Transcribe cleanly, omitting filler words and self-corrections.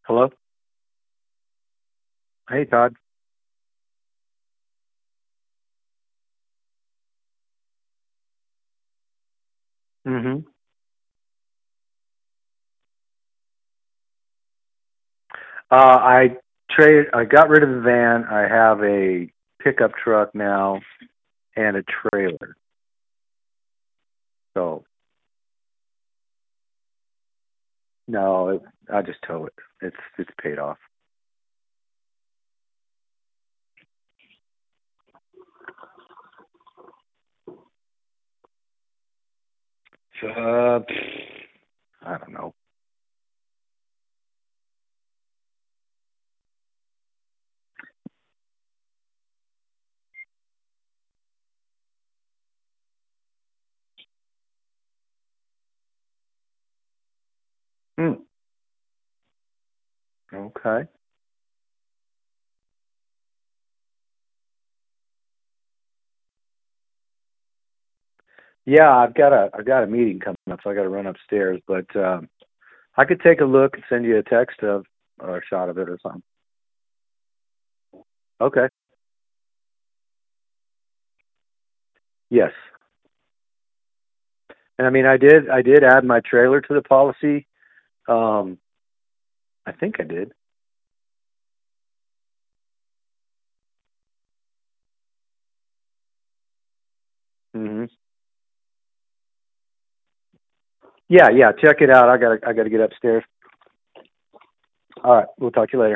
Hello? Hey, Todd. hmm I got rid of the van. I have a pickup truck now and a trailer. So no, I just tow it. It's paid off. Uh, I don't know. Hmm. Okay. Yeah, I've got a meeting coming up, so I got to run upstairs. But I could take a look and send you a text of or a shot of it or something. Okay. Yes. And I mean, I did add my trailer to the policy. Um, I think I did. hmm Yeah, yeah. Check it out. I gotta get upstairs. All right. We'll talk to you later.